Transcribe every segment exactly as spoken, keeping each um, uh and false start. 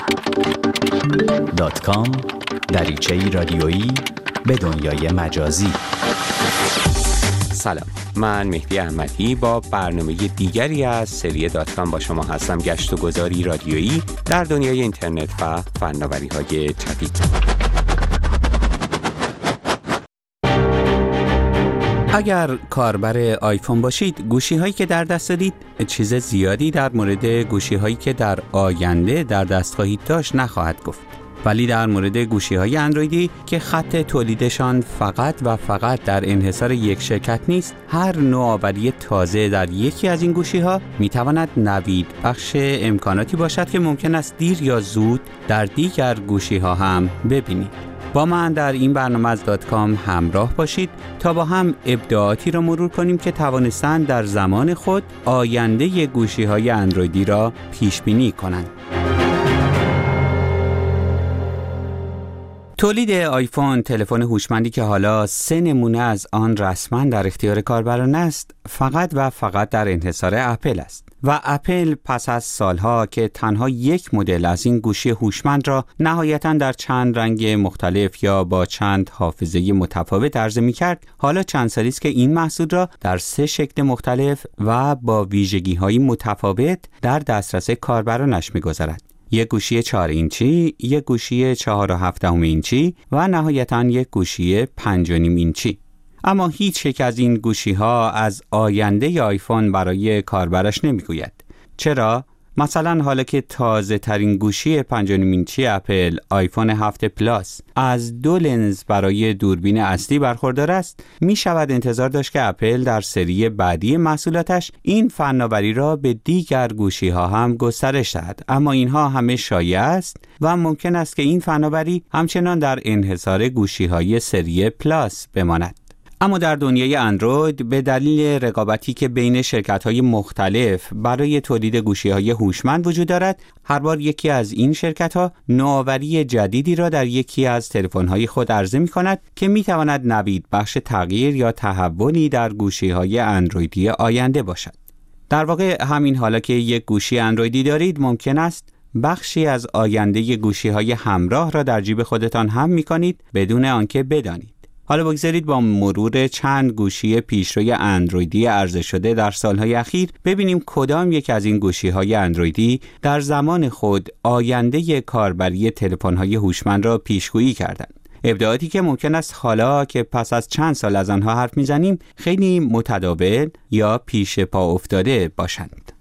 دات کام دریچه‌ای رادیویی به دنیای مجازی. سلام، من مهدی احمدی با برنامه دیگری از سری دات کام با شما هستم. گشت و گذاری رادیویی در دنیای اینترنت و فناوری‌های جدید. اگر کاربر آیفون باشید، گوشی هایی که در دست دارید چیز زیادی در مورد گوشی هایی که در آینده در دست خواهید داشت نخواهد گفت. ولی در مورد گوشی های اندرویدی که خط تولیدشان فقط و فقط در انحصار یک شرکت نیست، هر نوآوری تازه در یکی از این گوشی ها می تواند نوید بخش امکاناتی باشد که ممکن است دیر یا زود در دیگر گوشی ها هم ببینید. با من در این برنامه از دات کام همراه باشید تا با هم ابداعاتی را مرور کنیم که توانستند در زمان خود آینده گوشی های اندرویدی را پیش بینی کنند. تولید آیفون، تلفن هوشمندی که حالا سه نمونه از آن رسما در اختیار کاربران است، فقط و فقط در انحصار اپل است. و اپل پس از سالها که تنها یک مدل از این گوشی هوشمند را نهایتاً در چند رنگ مختلف یا با چند حافظه متفاوت عرضه می‌کرد، حالا چند سالی است که این محصول را در سه شکل مختلف و با ویژگی‌های متفاوت در دسترس کاربرانش می‌گذارد. یک گوشی چهار اینچی، یک گوشی چهار و هفت دهم اینچی و نهایتاً یک گوشی پنج و نیم اینچی. اما هیچ یک از این گوشی ها از آینده آیفون برای کاربرش نمیگوید. چرا؟ مثلا حالا که تازه ترین گوشی پنج و نیم اینچی اپل، آیفون هفت پلاس، از دو لنز برای دوربین اصلی برخوردار است، می شود انتظار داشت که اپل در سری بعدی محصولاتش این فناوری را به دیگر گوشی ها هم گسترش دهد. اما اینها همه شایعه است و ممکن است که این فناوری همچنان در انحصار گوشی های سری پلاس بماند. اما در دنیای اندروید به دلیل رقابتی که بین شرکت‌های مختلف برای تولید گوشی‌های هوشمند وجود دارد، هر بار یکی از این شرکت‌ها نوآوری جدیدی را در یکی از تلفن‌های خود عرضه می‌کند که می‌تواند نوید بخش تغییر یا تحولی در گوشی‌های اندرویدی آینده باشد. در واقع همین حالا که یک گوشی اندرویدی دارید، ممکن است بخشی از آینده گوشی‌های همراه را در جیب خودتان هم می‌کنید بدون آنکه بدانید. حالا بگذارید با مرور چند گوشی پیشروی اندرویدی عرضه شده در سالهای اخیر ببینیم کدام یک از این گوشی‌های اندرویدی در زمان خود آینده کاربری تلفن‌های هوشمند را پیشگویی کردند. ابداعاتی که ممکن است حالا که پس از چند سال از آنها حرف می‌زنیم خیلی متداول یا پیش پا افتاده باشند.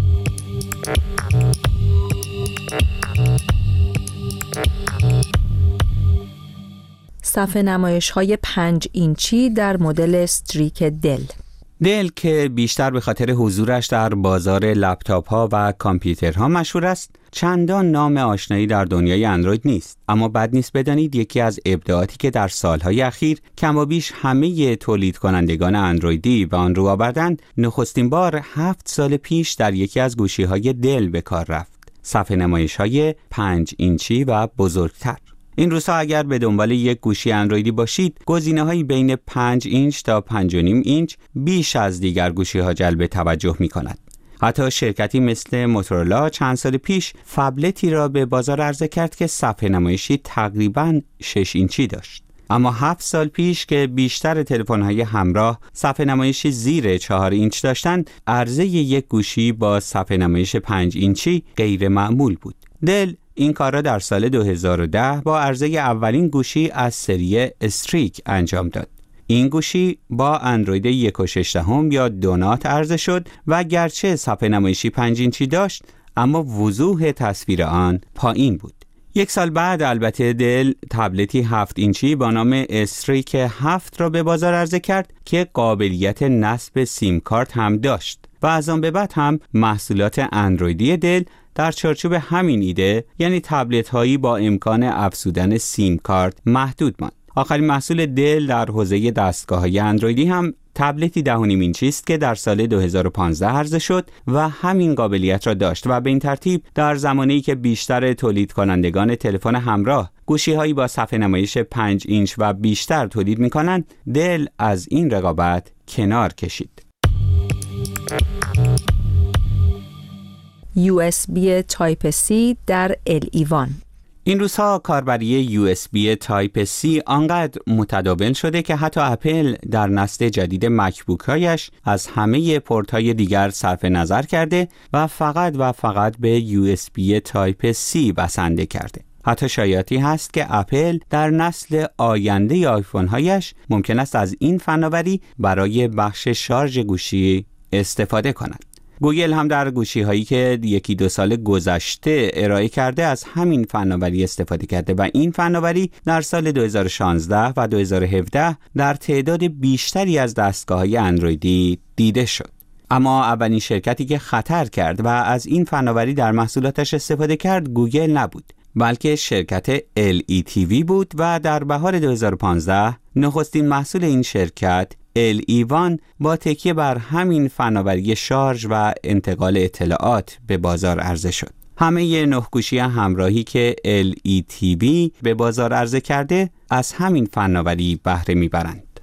صفحه نمایش‌های پنج اینچی در مدل استریک دل. دل که بیشتر به خاطر حضورش در بازار لپتاپ‌ها و کامپیوترها مشهور است، چندان نام آشنایی در دنیای اندروید نیست. اما بد نیست بدانید یکی از ابداعاتی که در سالهای اخیر کم و بیش همه تولید کنندگان اندرویدی به آن رو آوردند، نخستین بار هفت سال پیش در یکی از گوشی‌های دل به کار رفت. صفحه نمایش‌های پنج اینچی و بزرگتر. این روزها اگر به دنبال یک گوشی اندرویدی باشید، گزینه‌هایی بین پنج اینچ تا پنج و نیم اینچ بیش از دیگر گوشی‌ها جلب توجه می‌کند. حتی شرکتی مثل موتورولا چند سال پیش فبلتی را به بازار عرضه کرد که صفحه نمایشی تقریباً شش اینچی داشت. اما هفت سال پیش که بیشتر تلفن‌های همراه صفحه نمایشی زیر چهار اینچ داشتند، عرضه یک گوشی با صفحه نمایش پنج اینچی غیر معمول بود. دل این کار را در سال دو هزار و ده با عرضه اولین گوشی از سری استریک انجام داد. این گوشی با اندروید یک و شش دهم یا دونات عرضه شد و گرچه صفحه نمایشی پنج اینچی داشت، اما وضوح تصویر آن پایین بود. یک سال بعد البته دل تبلتی هفت اینچی با نام استریک هفت را به بازار عرضه کرد که قابلیت نصب سیم کارت هم داشت و از آن به بعد هم محصولات اندرویدی دل در چارچوب همین ایده، یعنی تبلت هایی با امکان افزودن سیم کارت، محدود ماند. آخرین محصول دل در حوزه دستگاه‌های اندرویدی هم تبلتی ده و نیم اینچی است که در سال دو هزار و پانزده عرضه شد و همین قابلیت را داشت و به این ترتیب در زمانی که بیشتر تولید کنندگان تلفن همراه گوشی‌هایی با صفحه نمایش پنج اینچ و بیشتر تولید می‌کنند، دل از این رقابت کنار کشید. یو اس بی تایپ سی در ال ای وان. این روزها کاربری یو اس بی تایپ سی آنقدر متداول شده که حتی اپل در نسل جدید مکبوک هایش از همه پورت های دیگر صرف نظر کرده و فقط و فقط به یو اس بی تایپ سی بسنده کرده. حتی شایعاتی هست که اپل در نسل آینده آیفون هایش ممکن است از این فناوری برای بخش شارژ گوشی استفاده کند. گوگل هم در گوشی هایی که یکی دو سال گذشته ارائه کرده از همین فناوری استفاده کرده و این فناوری در سال دو هزار و شانزده و دو هزار و هفده در تعداد بیشتری از دستگاه‌های اندرویدی دیده شد. اما اولین شرکتی که خطر کرد و از این فناوری در محصولاتش استفاده کرد گوگل نبود، بلکه شرکت ال ای تی وی بود و در بهار دو هزار و پانزده نخستین محصول این شرکت ال ای وان با تکیه بر همین فناوری شارژ و انتقال اطلاعات به بازار عرضه شد. همه نه گوشی همراهی که ال ای تی وی به بازار عرضه کرده از همین فناوری بهره میبرند.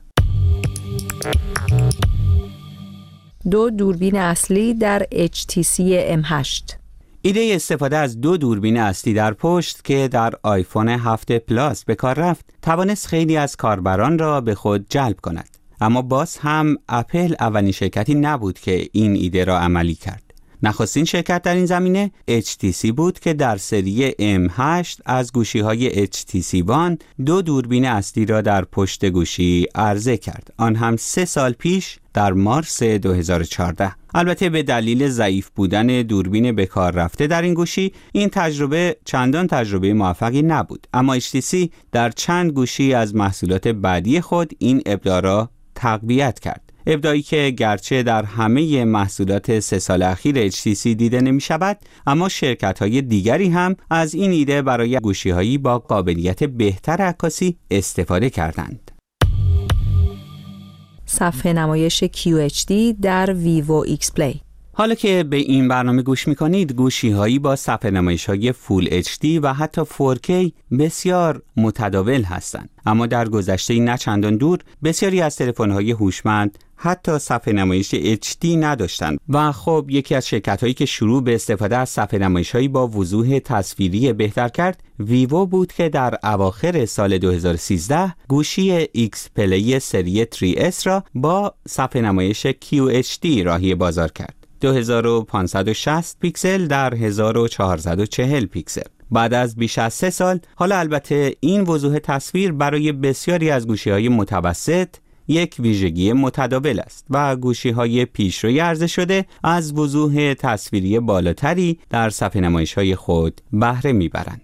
دو دوربین اصلی در اچ تی سی ام هشت. ایده استفاده از دو دوربین اصلی در پشت که در آیفون هفت پلاس به کار رفت توانست خیلی از کاربران را به خود جلب کند. اما باز هم اپل اولین شرکتی نبود که این ایده را عملی کرد. نخستین شرکت در این زمینه اچ تی سی بود که در سری ام هشت از گوشی‌های اچ تی سی وان دو دوربین اصلی را در پشت گوشی عرضه کرد. آن هم سه سال پیش در مارس دو هزار و چهارده. البته به دلیل ضعیف بودن دوربین به کار رفته در این گوشی این تجربه چندان تجربه موفقی نبود. اما اچ تی سی در چند گوشی از محصولات بعدی خود این ابداع را تقویت کرد. ابداعی که گرچه در همه محصولات سه سال اخیر اچ تی سی دیده نمی شود، اما شرکت‌های دیگری هم از این ایده برای گوشی‌هایی با قابلیت بهتر عکاسی استفاده کردند. صفحه نمایش کیو اچ دی در ویوو ایکس پلی. حالا که به این برنامه گوش می‌کنید، گوشی‌هایی با صفحه نمایش‌های فول اچ دی و حتی فور کی بسیار متداول هستند. اما در گذشته نه چندان دور بسیاری از تلفن‌های هوشمند حتی صفحه نمایش اچ دی نداشتند و خب یکی از شرکت‌هایی که شروع به استفاده از صفحه نمایش‌هایی با وضوح تصویری بهتر کرد ویوو بود که در اواخر سال دو هزار و سیزده گوشی ایکس پلی سری سه اس را با صفحه نمایش کیو اچ دی راهی بازار کرد. دو هزار و پانصد و شصت پیکسل در هزار و چهارصد و چهل پیکسل. بعد از بیش از سه سال، حالا البته این وضوح تصویر برای بسیاری از گوشی‌های متوسط یک ویژگی متداول است و گوشی‌های پیشروی عرضه شده از وضوح تصویری بالاتری در صفحه نمایش‌های خود بهره می‌برند.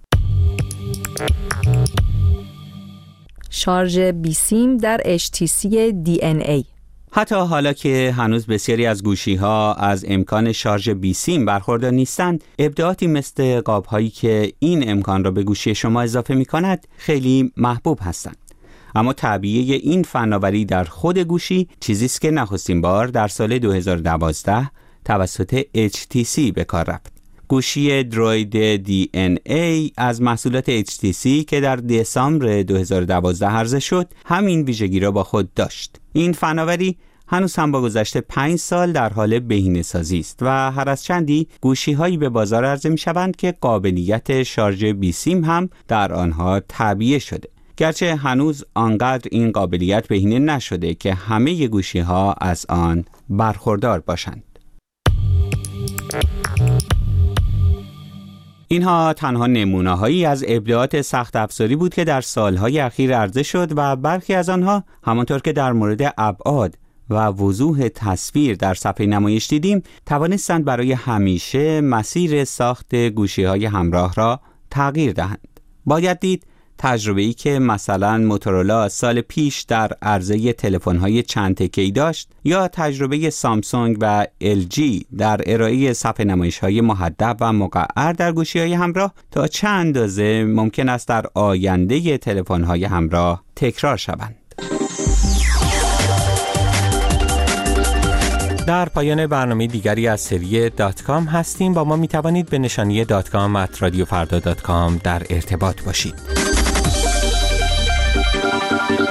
شارژ بی سیم در اچ تی سی دی ان ای. حتی حالا که هنوز بسیاری از گوشی‌ها از امکان شارژ بی سیم برخوردار نیستند، ابداعاتی مثل قاب‌هایی که این امکان را به گوشی شما اضافه می‌کند خیلی محبوب هستند. اما تعبیه این فناوری در خود گوشی چیزی است که نخستین بار در سال دو هزار و دوازده توسط اچ تی سی به کار رفت. گوشی دروید دی ان ای از محصولات اچ تی سی که در دسامبر دو هزار و دوازده عرضه شد همین ویژگی را با خود داشت. این فناوری هنوز هم با گذشت پنج سال در حال بهینه‌سازی است و هر از چندی گوشی‌هایی به بازار عرضه می‌شوند که قابلیت شارژ بی سیم هم در آنها تعبیه شده. گرچه هنوز آنقدر این قابلیت بهینه نشده که همه گوشی‌ها از آن برخوردار باشند. اینها تنها نمونه‌هایی از ابداعات سخت افزاری بود که در سالهای اخیر عرضه شد و برخی از آنها همانطور که در مورد ابعاد و وضوح تصویر در صفحه نمایش دیدیم توانستند برای همیشه مسیر ساخت گوشی‌های همراه را تغییر دهند. باید دید تجربه‌ای که مثلا موتورولا سال پیش در عرضه تلفن‌های چند تکه‌ای داشت یا تجربه سامسونگ و ال جی در ارائه صفحه نمایش‌های محدب و مقعر در گوشی‌های همراه تا چه اندازه ممکن است در آینده تلفن‌های همراه تکرار شوند. در پایان برنامه دیگری از سری دات کام هستیم. با ما می توانید به نشانی دات کام ات رادیو فردا دات کام در ارتباط باشید.